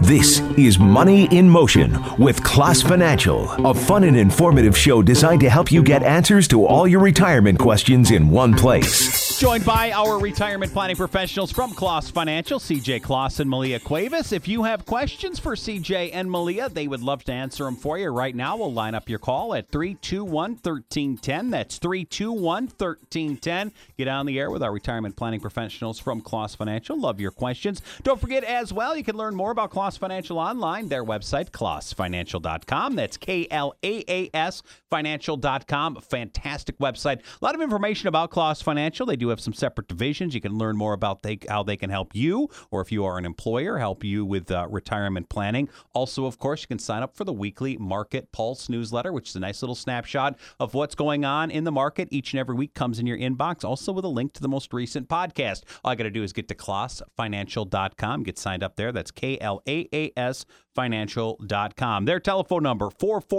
This is Money in Motion with Class Financial, a fun and informative show designed to help you get answers to all your retirement questions in one place. Joined by our retirement planning professionals from Claas Financial, CJ Claas and Malia Cuevas. If you have questions for CJ and Malia, they would love to answer them for you. Right now, we'll line up your call at 321-1310. That's 321-1310. Get on the air with our retirement planning professionals from Claas Financial. Love your questions. Don't forget as well, you can learn more about Claas Financial online. Their website, claasfinancial.com. That's Klaas financial.com. Fantastic website. A lot of information about Claas Financial. They do have some separate divisions. You can learn more about how they can help you, or if you are an employer, help you with retirement planning. Also, of course, you can sign up for the weekly Market Pulse newsletter, which is a nice little snapshot of what's going on in the market. Each and every week comes in your inbox, also with a link to the most recent podcast. All I got to do is get to claasfinancial.com, get signed up there. That's Klaas financial.com. Their telephone number,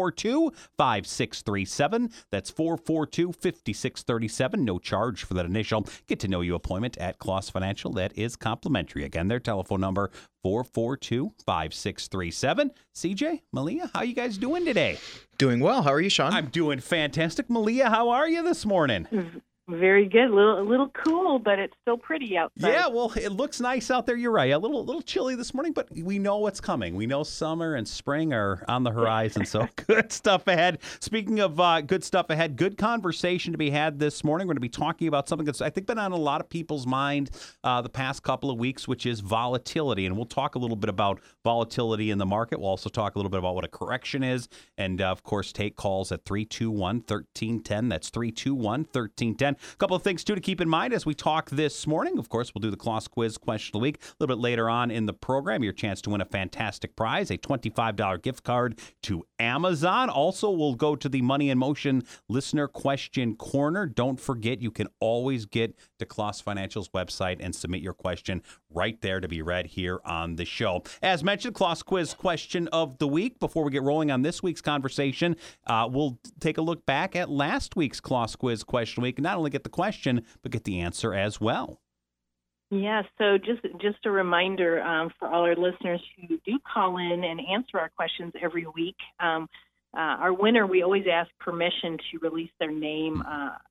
442-5637. That's 442-5637. No charge for that initial get to know you appointment at Claas Financial. That is complimentary. Again, their telephone number, 442-5637. CJ, Malia, how you guys doing today? Doing well. How are you, Sean? I'm doing fantastic. Malia, how are you this morning? Very good. A little cool, but it's still pretty outside. Yeah, well, it looks nice out there. You're right. A little chilly this morning, but we know what's coming. We know summer and spring are on the horizon, so good stuff ahead. Speaking of good stuff ahead, good conversation to be had this morning. We're going to be talking about something that's, I think, been on a lot of people's mind the past couple of weeks, which is volatility. And we'll talk a little bit about volatility in the market. We'll also talk a little bit about what a correction is. And, of course, take calls at 321-1310. That's 321-1310. A couple of things, too, to keep in mind as we talk this morning. Of course, we'll do the Claas Quiz question of the week a little bit later on in the program. Your chance to win a fantastic prize, a $25 gift card to Amazon. Also, we'll go to the Money in Motion listener question corner. Don't forget, you can always get to Claas Financial's website and submit your question right there to be read here on the show. As mentioned, Claas Quiz question of the week. Before we get rolling on this week's conversation, we'll take a look back at last week's Claas Quiz question of the week and not only get the question, but get the answer as well. Yeah, so just a reminder for all our listeners who do call in and answer our questions every week. Our winner, we always ask permission to release their name,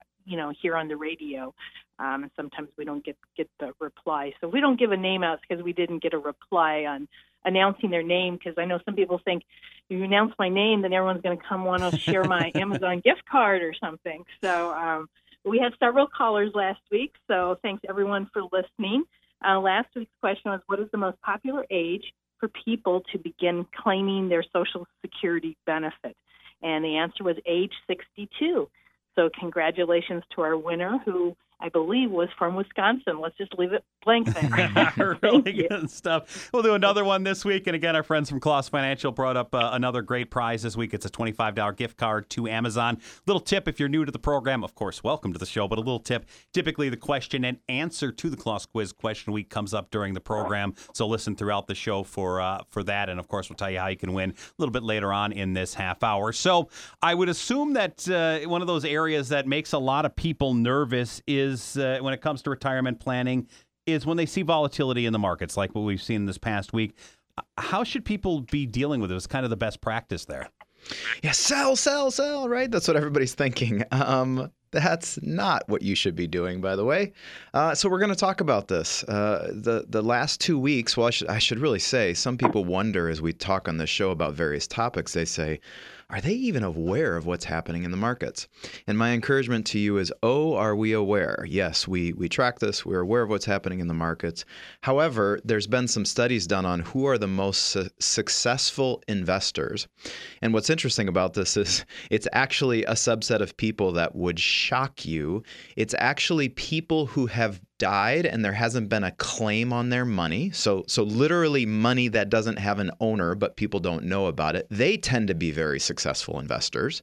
here on the radio. And sometimes we don't get the reply. So if we don't give a name out, it's because we didn't get a reply on announcing their name, because I know some people think if you announce my name, then everyone's going to come want to share my Amazon gift card or something. So we had several callers last week, so thanks everyone for listening. Last week's question was, what is the most popular age for people to begin claiming their Social Security benefit? And the answer was age 62. So congratulations to our winner, who I believe was from Wisconsin. Let's just leave it blank there. Really good stuff. We'll do another one this week. And again, our friends from Claas Financial brought up another great prize this week. It's a $25 gift card to Amazon. Little tip, if you're new to the program, of course, welcome to the show, but a little tip. Typically, the question and answer to the Claas Quiz question week comes up during the program. So listen throughout the show for that. And, of course, we'll tell you how you can win a little bit later on in this half hour. So I would assume that one of those areas that makes a lot of people nervous is when it comes to retirement planning is when they see volatility in the markets, like what we've seen this past week. How should people be dealing with it? It's kind of the best practice there. Yeah, sell, right? That's what everybody's thinking. That's not what you should be doing, by the way. So we're going to talk about this. The last 2 weeks, well, I should really say, some people wonder as we talk on this show about various topics, they say, are they even aware of what's happening in the markets? And my encouragement to you is, are we aware? Yes, we track this. We're aware of what's happening in the markets. However, there's been some studies done on who are the most successful investors. And what's interesting about this is it's actually a subset of people that would shock you. It's actually people who have died and there hasn't been a claim on their money. So literally money that doesn't have an owner, but people don't know about it. They tend to be very successful investors.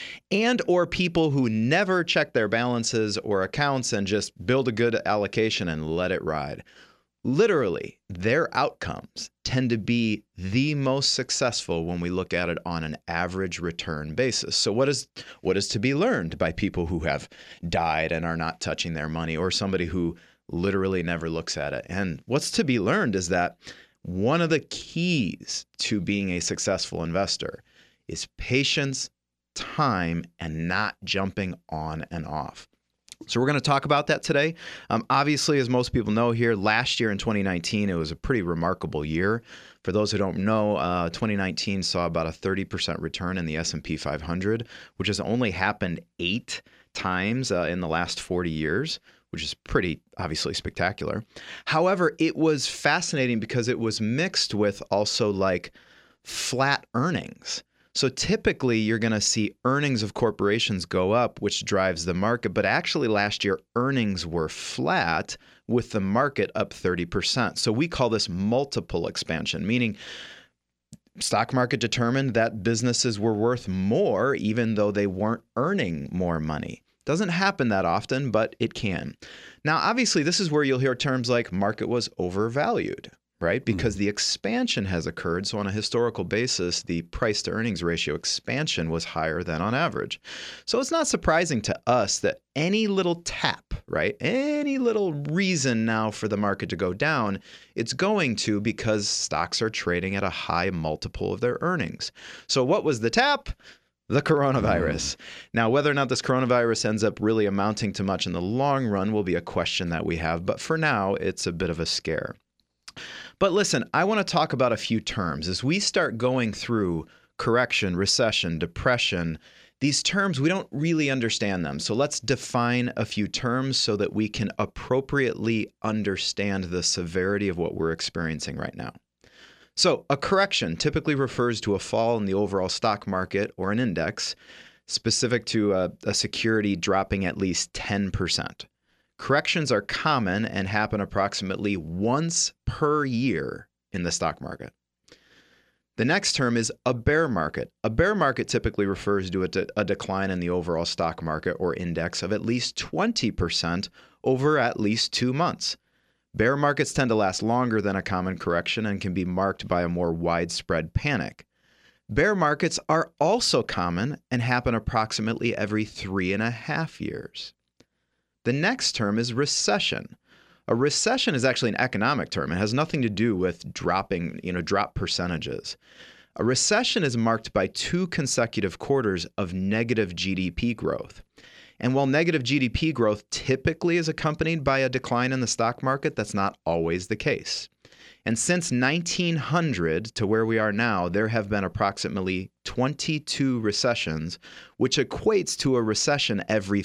And or people who never check their balances or accounts and just build a good allocation and let it ride. Literally, their outcomes tend to be the most successful when we look at it on an average return basis. So what is to be learned by people who have died and are not touching their money, or somebody who literally never looks at it? And what's to be learned is that One of the keys to being a successful investor is patience, time, and not jumping on and off. So we're going to talk about that today. Obviously, as most people know here, last year in 2019, it was a pretty remarkable year. For those who don't know, 2019 saw about a 30% return in the S&P 500, which has only happened 8 times in the last 40 years, which is pretty obviously spectacular. However, it was fascinating because it was mixed with also like flat earnings. So typically you're going to see earnings of corporations go up, which drives the market. But actually last year, earnings were flat with the market up 30%. So we call this multiple expansion, meaning stock market determined that businesses were worth more even though they weren't earning more money. Doesn't happen that often, but it can. Now, obviously, this is where you'll hear terms like market was overvalued, right? Because the expansion has occurred. So on a historical basis, the price to earnings ratio expansion was higher than on average. So it's not surprising to us that any little tap, right? Any little reason now for the market to go down, it's going to because stocks are trading at a high multiple of their earnings. So what was the tap? The coronavirus. Now, whether or not this coronavirus ends up really amounting to much in the long run will be a question that we have. But for now, it's a bit of a scare. But listen, I want to talk about a few terms. As we start going through correction, recession, depression, these terms, we don't really understand them. So let's define a few terms so that we can appropriately understand the severity of what we're experiencing right now. So a correction typically refers to a fall in the overall stock market or an index, specific to a security dropping at least 10%. Corrections are common and happen approximately once per year in the stock market. The next term is a bear market. A bear market typically refers to a decline in the overall stock market or index of at least 20% over at least 2 months. Bear markets tend to last longer than a common correction and can be marked by a more widespread panic. Bear markets are also common and happen approximately every 3.5 years. The next term is recession. A recession is actually an economic term. It has nothing to do with drop percentages. A recession is marked by 2 consecutive quarters of negative GDP growth. And while negative GDP growth typically is accompanied by a decline in the stock market, that's not always the case. And since 1900 to where we are now, there have been approximately 22 recessions, which equates to a recession every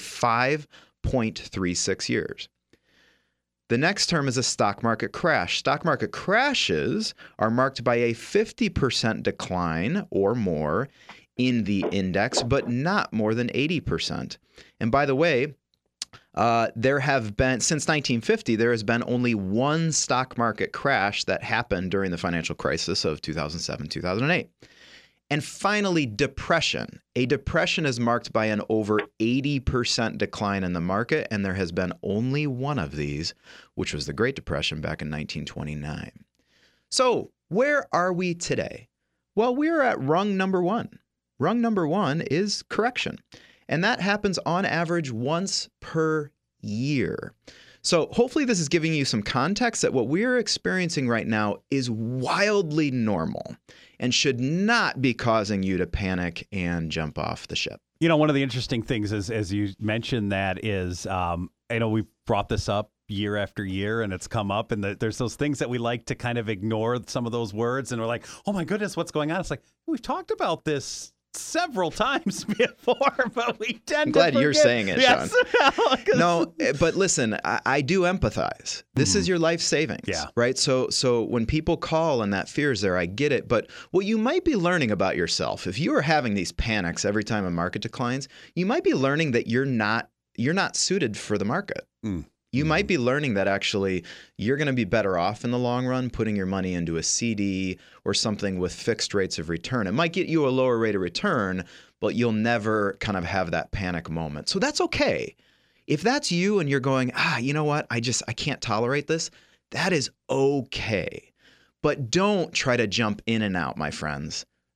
5.36 years. The next term is a stock market crash. Stock market crashes are marked by a 50% decline or more in the index, but not more than 80%. And by the way, there have been, since 1950, there has been only one stock market crash that happened during the financial crisis of 2007, 2008. And finally, depression. A depression is marked by an over 80% decline in the market, and there has been only one of these, which was the Great Depression back in 1929. So where are we today? Well, we're at rung number 1. Rung number 1 is correction, and that happens on average once per year. So hopefully this is giving you some context that what we're experiencing right now is wildly normal and should not be causing you to panic and jump off the ship. You know, one of the interesting things is, as you mentioned, that is, I know we've brought this up year after year and it's come up, and there's those things that we like to kind of ignore some of those words, and we're like, oh my goodness, what's going on? It's like, we've talked about this several times before, but we tend I'm glad to you're saying it, yes. Sean. No, but listen, I do empathize. This is your life savings, right? So when people call and that fear is there, I get it. But what you might be learning about yourself, if you are having these panics every time a market declines, you might be learning that you're not suited for the market. You might be learning that actually you're going to be better off in the long run putting your money into a CD or something with fixed rates of return. It might get you a lower rate of return, but you'll never kind of have that panic moment. So that's okay. If that's you and you're going, you know what, I can't tolerate this, that is okay. But don't try to jump in and out, my friends.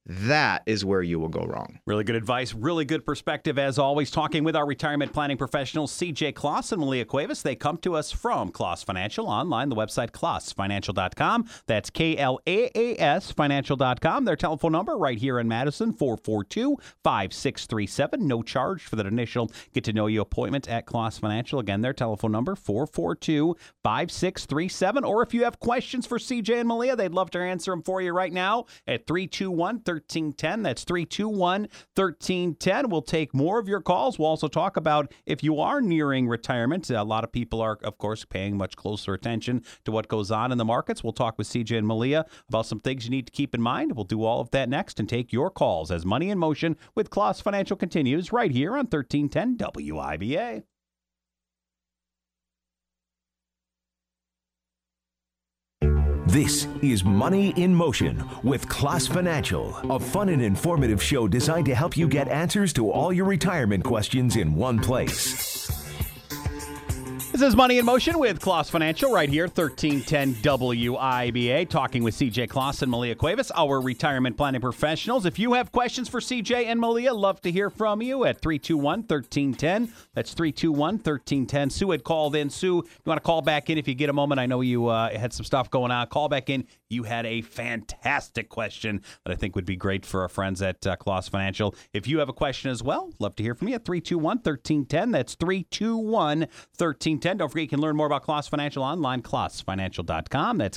that is where you will go wrong. Really good advice, really good perspective as always. Talking with our retirement planning professionals, CJ Kloss and Malia Cuevas. They come to us from Kloss Financial online, the website klossfinancial.com. That's KLAAS financial.com. Their telephone number right here in Madison, 442-5637. No charge for that initial get-to-know-you appointment at Kloss Financial. Again, their telephone number, 442-5637. Or if you have questions for CJ and Malia, they'd love to answer them for you right now at 321-1310. That's 321-1310. We'll take more of your calls. We'll also talk about if you are nearing retirement. A lot of people are, of course, paying much closer attention to what goes on in the markets. We'll talk with CJ and Malia about some things you need to keep in mind. We'll do all of that next and take your calls as Money in Motion with Kloss Financial continues right here on 1310 WIBA. This is Money in Motion with Kloss Financial, a fun and informative show designed to help you get answers to all your retirement questions in one place. This is Money in Motion with Kloss Financial right here, 1310 WIBA, talking with CJ Kloss and Malia Cuevas, our retirement planning professionals. If you have questions for CJ and Malia, love to hear from you at 321-1310. That's 321-1310. Sue had called in. Sue, you want to call back in if you get a moment? I know you had some stuff going on. Call back in. You had a fantastic question that I think would be great for our friends at Kloss Financial. If you have a question as well, love to hear from you at 321-1310. That's 321-1310. Don't forget, you can learn more about Kloss Financial online, klossfinancial.com. That's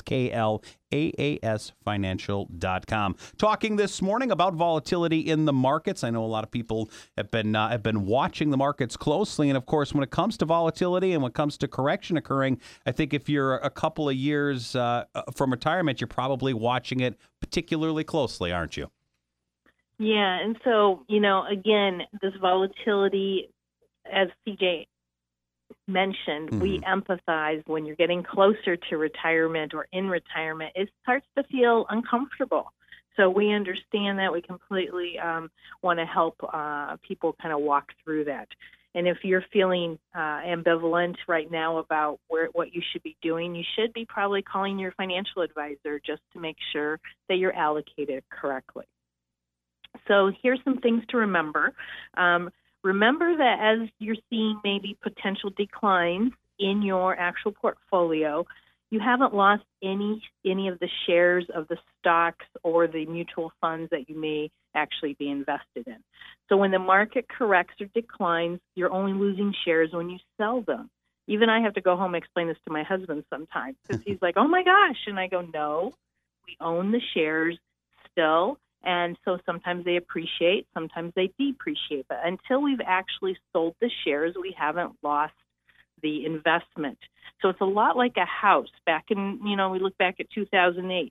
KLAAS financial.com. Talking this morning about volatility in the markets. I know a lot of people have been watching the markets closely. And, of course, when it comes to volatility and when it comes to correction occurring, I think if you're a couple of years from retirement, you're probably watching it particularly closely, aren't you? Yeah, and so, again, this volatility, as CJ mentioned, we empathize when you're getting closer to retirement or in retirement. It starts to feel uncomfortable. So we understand that. We completely want to help people kind of walk through that. And if you're feeling ambivalent right now about what you should be doing, you should be probably calling your financial advisor just to make sure that you're allocated correctly. So here's some things to remember. Remember that as you're seeing maybe potential declines in your actual portfolio, you haven't lost any of the shares of the stocks or the mutual funds that you may actually be invested in. So when the market corrects or declines, you're only losing shares when you sell them. Even I have to go home and explain this to my husband sometimes because he's like, oh my gosh. And I go, no, we own the shares still. And so sometimes they appreciate, sometimes they depreciate. But until we've actually sold the shares, we haven't lost the investment. So it's a lot like a house. Back in, we look back at 2008.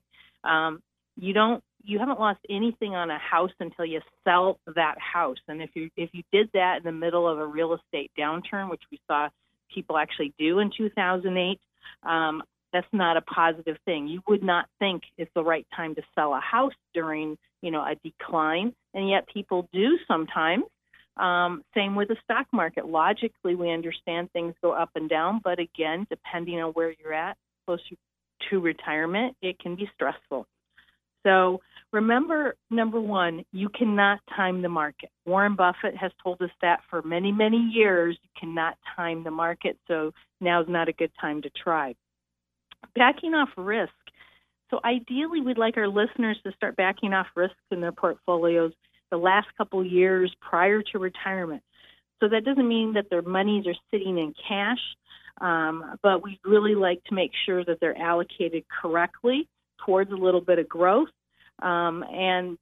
You haven't lost anything on a house until you sell that house. And if you did that in the middle of a real estate downturn, which we saw people actually do in 2008, that's not a positive thing. You would not think it's the right time to sell a house during, a decline, and yet people do sometimes. Same with the stock market. Logically, we understand things go up and down, but again, depending on where you're at, closer to retirement, it can be stressful. So remember, number one, you cannot time the market. Warren Buffett has told us that for many, many years. You cannot time the market, so now's not a good time to try. Backing off risk. So ideally, we'd like our listeners to start backing off risks in their portfolios the last couple of years prior to retirement. So that doesn't mean that their monies are sitting in cash, but we'd really like to make sure that they're allocated correctly towards a little bit of growth, and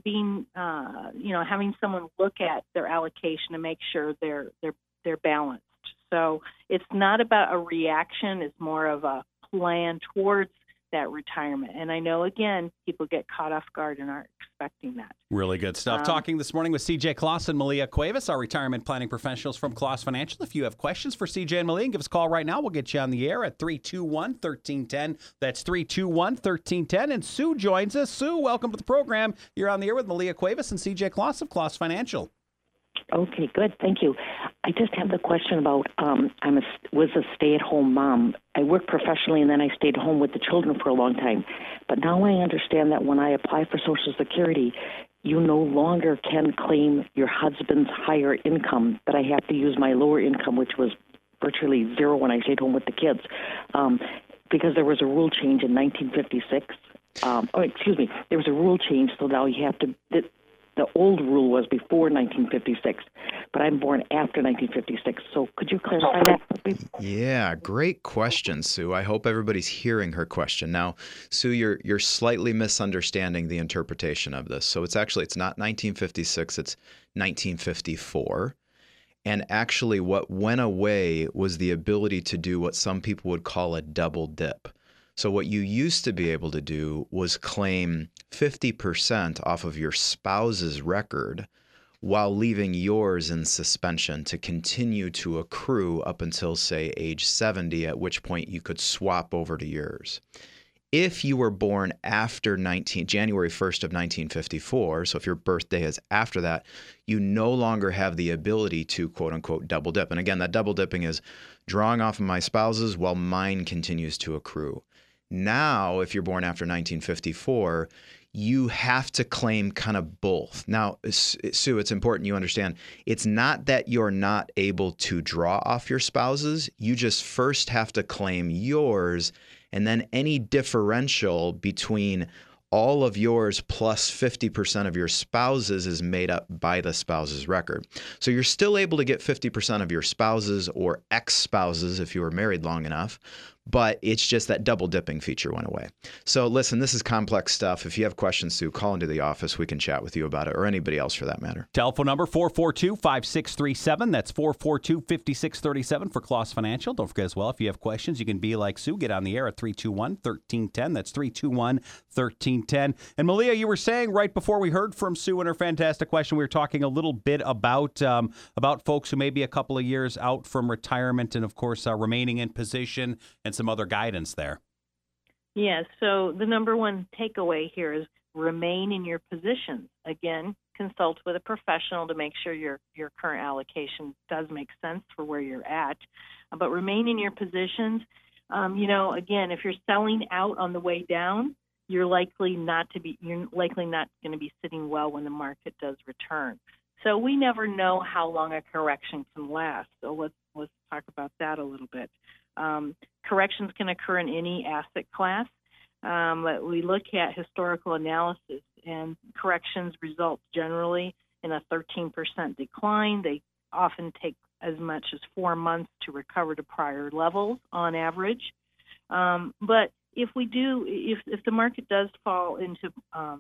having someone look at their allocation to make sure they're balanced. So it's not about a reaction; it's more of a plan towards that retirement. And I know, again, people get caught off guard and aren't expecting that. Really good stuff. Talking this morning with CJ Kloss and Malia Cuevas, our retirement planning professionals from Kloss Financial. If you have questions for CJ and Malia, give us a call right now. We'll get you on the air at 321-1310. That's 321-1310. And Sue joins us. Sue, welcome to the program. You're on the air with Malia Cuevas and CJ Kloss of Kloss Financial. Okay, good. Thank you. I just have the question about was a stay-at-home mom. I worked professionally, and then I stayed home with the children for a long time. But now I understand that when I apply for Social Security, you no longer can claim your husband's higher income, but I have to use my lower income, which was virtually zero when I stayed home with the kids, because there was a rule change in 1956. There was a rule change, so now you have to. The old rule was before 1956, but I'm born after 1956. So could you clarify that? Yeah, great question, Sue. I hope everybody's hearing her question. Now, Sue, you're slightly misunderstanding the interpretation of this. So it's not 1956, it's 1954. And actually what went away was the ability to do what some people would call a double dip. So what you used to be able to do was claim 50% off of your spouse's record while leaving yours in suspension to continue to accrue up until, say, age 70, at which point you could swap over to yours. If you were born after January 1st of 1954, so if your birthday is after that, you no longer have the ability to, quote unquote, double dip. And again, that double dipping is drawing off of my spouse's while mine continues to accrue. Now, if you're born after 1954, you have to claim kind of both. Now, Sue, it's important you understand, it's not that you're not able to draw off your spouse's. You just first have to claim yours, and then any differential between all of yours plus 50% of your spouse's is made up by the spouse's record. So you're still able to get 50% of your spouse's or ex-spouse's if you were married long enough, but it's just that double dipping feature went away. So listen, this is complex stuff. If you have questions, Sue, call into the office. We can chat with you about it, or anybody else for that matter. Telephone number 442-5637. That's 442-5637 for Kloss Financial. Don't forget as well, if you have questions, you can be like Sue. Get on the air at 321-1310. That's 321-1310. And Malia, you were saying right before we heard from Sue and her fantastic question, we were talking a little bit about folks who may be a couple of years out from retirement and, of course, remaining in position and some other guidance there. Yeah, so the number one takeaway here is remain in your positions. Again, consult with a professional to make sure your current allocation does make sense for where you're at. But remain in your positions. Again, if you're selling out on the way down, you're likely not going to be sitting well when the market does return. So we never know how long a correction can last. So let's talk about that a little bit. Corrections can occur in any asset class. But we look at historical analysis, and corrections result generally in a 13% decline. They often take as much as 4 months to recover to prior levels on average. But if the market does fall into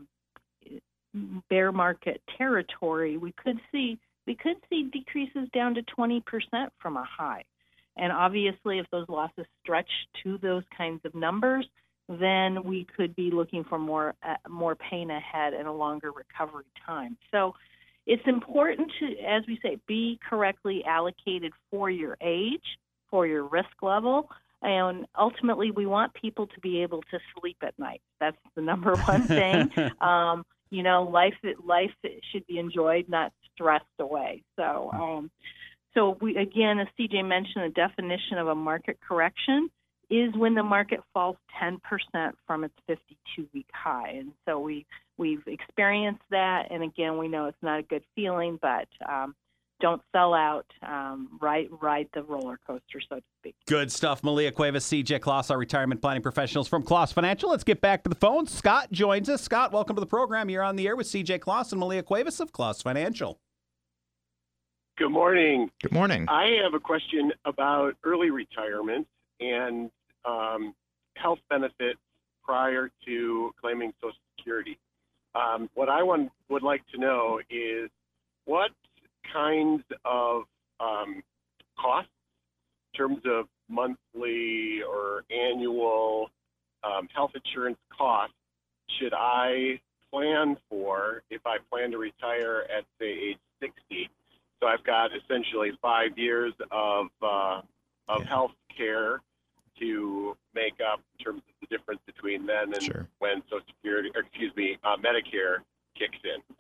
bear market territory, we could see decreases down to 20% from a high. And obviously, if those losses stretch to those kinds of numbers, then we could be looking for more pain ahead and a longer recovery time. So it's important to, as we say, be correctly allocated for your age, for your risk level, and ultimately we want people to be able to sleep at night. That's the number one thing. Life should be enjoyed, not stressed away. So we, again, as CJ mentioned, the definition of a market correction is when the market falls 10% from its 52-week high. And so we've experienced that. And again, we know it's not a good feeling, but don't sell out. Ride the roller coaster, so to speak. Good stuff. Malia Cuevas, CJ Kloss, our retirement planning professionals from Kloss Financial. Let's get back to the phone. Scott joins us. Scott, welcome to the program. You're on the air with CJ Kloss and Malia Cuevas of Kloss Financial. Good morning. Good morning. I have a question about early retirement and health benefits prior to claiming Social Security. What I would like to know is what kinds of costs, in terms of monthly or annual health insurance costs, should I plan for if I plan to retire at, say, age 60? So I've got essentially 5 years of health care to make up in terms of the difference between then and when Social Security, Medicare kicks in.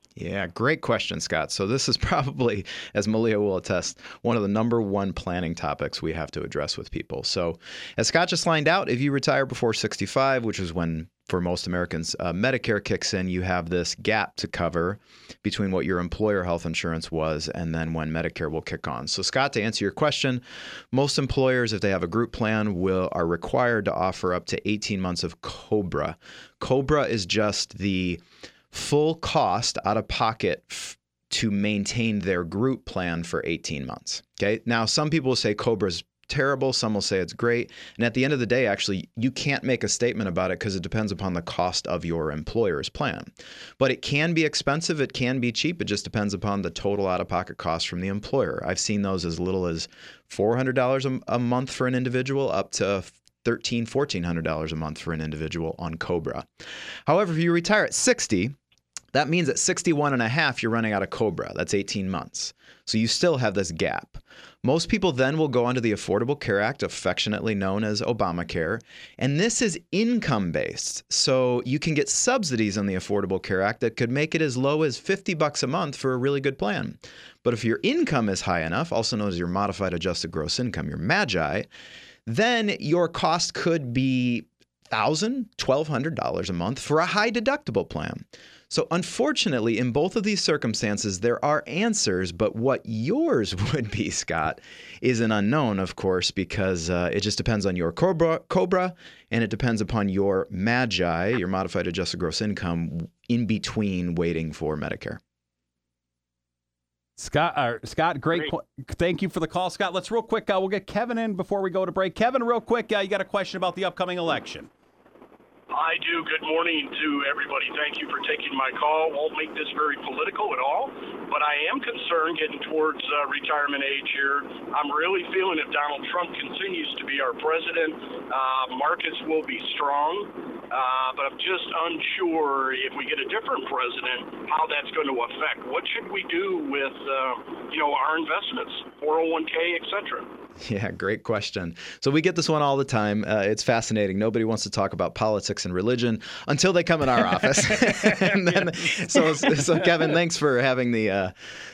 Yeah, great question, Scott. So this is probably, as Malia will attest, one of the number one planning topics we have to address with people. So as Scott just lined out, if you retire before 65, which is when, for most Americans, Medicare kicks in, you have this gap to cover between what your employer health insurance was and then when Medicare will kick on. So Scott, to answer your question, most employers, if they have a group plan, are required to offer up to 18 months of COBRA. COBRA is just the full cost out of pocket to maintain their group plan for 18 months. Okay. Now, some people will say COBRA's terrible. Some will say it's great. And at the end of the day, actually, you can't make a statement about it because it depends upon the cost of your employer's plan. But it can be expensive. It can be cheap. It just depends upon the total out-of-pocket cost from the employer. I've seen those as little as $400 a month for an individual up to $1,300, $1,400 a month for an individual on COBRA. However, if you retire at 60, that means at 61 and a half, you're running out of COBRA. That's 18 months. So you still have this gap. Most people then will go onto the Affordable Care Act, affectionately known as Obamacare. And this is income-based. So you can get subsidies on the Affordable Care Act that could make it as low as $50 a month for a really good plan. But if your income is high enough, also known as your modified adjusted gross income, your MAGI, then your cost could be $1,000, $1,200 a month for a high deductible plan. So unfortunately, in both of these circumstances, there are answers, but what yours would be, Scott, is an unknown, of course, because it just depends on your COBRA, and it depends upon your MAGI, your modified adjusted gross income, in between waiting for Medicare. Scott, great. Thank you for the call, Scott. Let's real quick, we'll get Kevin in before we go to break. Kevin, real quick, you got a question about the upcoming election. I do. Good morning to everybody. Thank you for taking my call. Won't make this very political at all, but I am concerned getting towards retirement age here. I'm really feeling if Donald Trump continues to be our president, markets will be strong, but I'm just unsure if we get a different president, how that's going to affect. What should we do with, our investments, 401k, et cetera? Yeah, great question. So we get this one all the time. It's fascinating. Nobody wants to talk about politics and religion until they come in our office. And then, so Kevin, thanks for having the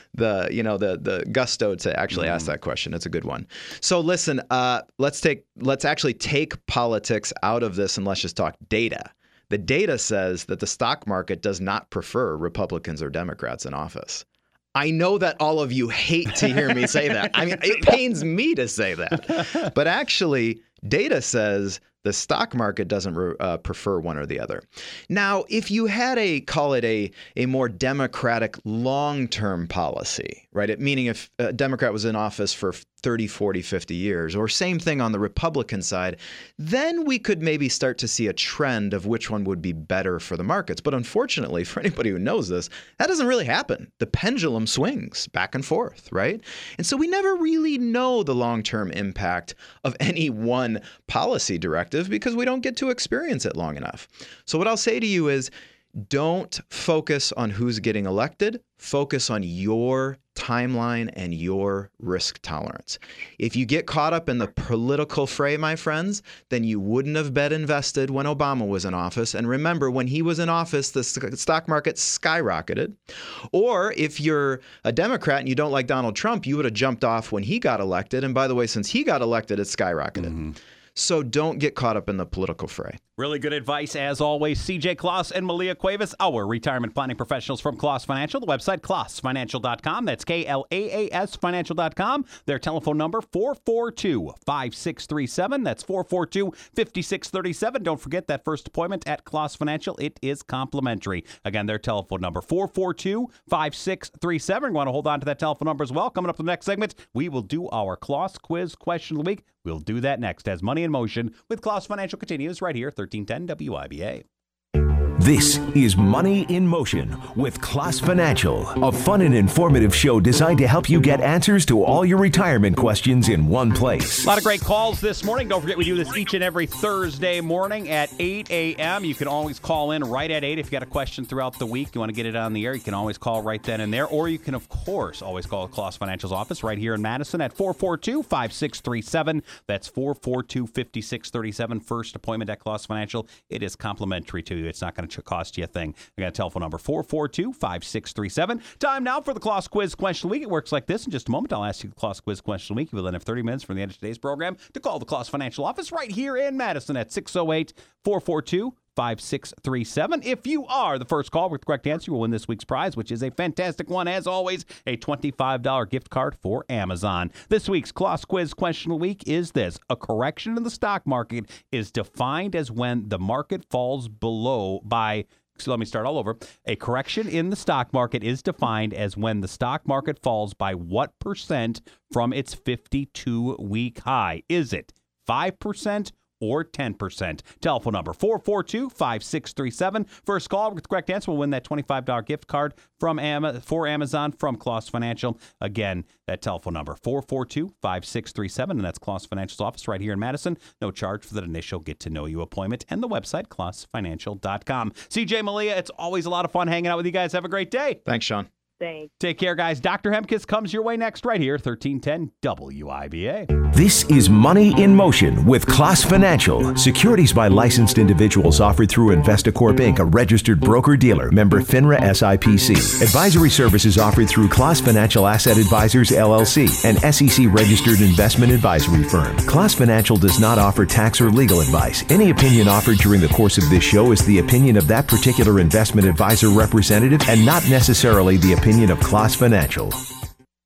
gusto to actually ask that question. It's a good one. So listen, let's actually take politics out of this and let's just talk data. The data says that the stock market does not prefer Republicans or Democrats in office. I know that all of you hate to hear me say that. I mean, it pains me to say that. But actually, data says the stock market doesn't prefer one or the other. Now, if you had call it a more democratic long-term policy, right? Meaning if a Democrat was in office for 30, 40, 50 years, or same thing on the Republican side, then we could maybe start to see a trend of which one would be better for the markets. But unfortunately, for anybody who knows this, that doesn't really happen. The pendulum swings back and forth, right? And so we never really know the long-term impact of any one policy directive because we don't get to experience it long enough. So what I'll say to you is, don't focus on who's getting elected. Focus on your timeline and your risk tolerance. If you get caught up in the political fray, my friends, then you wouldn't have been invested when Obama was in office. And remember, when he was in office, the stock market skyrocketed. Or if you're a Democrat and you don't like Donald Trump, you would have jumped off when he got elected. And by the way, since he got elected, it skyrocketed. Mm-hmm. So don't get caught up in the political fray. Really good advice, as always. CJ Kloss and Malia Cuevas, our retirement planning professionals from Kloss Financial. The website, klossfinancial.com. That's KLAAS financial.com. Their telephone number, 442-5637. That's 442-5637. Don't forget that first appointment at Kloss Financial. It is complimentary. Again, their telephone number, 442-5637. You want to hold on to that telephone number as well. Coming up in the next segment, we will do our Kloss Quiz Question of the Week. We'll do that next as Money in Motion with Kloss Financial continues right here, 1310 WIBA. This is Money in Motion with Kloss Financial, a fun and informative show designed to help you get answers to all your retirement questions in one place. A lot of great calls this morning. Don't forget, we do this each and every Thursday morning at 8 a.m. You can always call in right at 8 if you got a question throughout the week. You want to get it on the air, you can always call right then and there. Or you can, of course, always call Kloss Financial's office right here in Madison at 442-5637. That's 442-5637. First appointment at Kloss Financial. It is complimentary to you. It's not going to cost you a thing. I got a telephone number 442-5637. Time now for the Claus Quiz Question of the Week. It works like this. In just a moment, I'll ask you the Claus Quiz Question of the Week. You will then have 30 minutes from the end of today's program to call the Claus Financial Office right here in Madison at 608-442-5637. If you are the first call with the correct answer, you will win this week's prize, which is a fantastic one, as always, a $25 gift card for Amazon. This week's Claus Quiz Question of the Week is this. A correction in the stock market is defined as when the market falls below by... So let me start all over. A correction in the stock market is defined as when the stock market falls by what percent from its 52-week high? Is it 5% or 10%? Telephone number 442-5637. First call with the correct answer will win that $25 gift card for Amazon from Claus Financial. Again, that telephone number 442-5637, and that's Claus Financial's office right here in Madison. No charge for that initial get-to-know-you appointment, and the website, clausfinancial.com. CJ Malia, it's always a lot of fun hanging out with you guys. Have a great day. Thanks, Sean. Thanks. Take care, guys. Dr. Hemkes comes your way next right here, 1310 WIBA. This is Money in Motion with Claus Financial. Securities by licensed individuals offered through Investacorp Inc., a registered broker-dealer, member FINRA SIPC. Advisory services offered through Claus Financial Asset Advisors, LLC, an SEC-registered investment advisory firm. Claus Financial does not offer tax or legal advice. Any opinion offered during the course of this show is the opinion of that particular investment advisor representative and not necessarily the opinion of Claus Financial.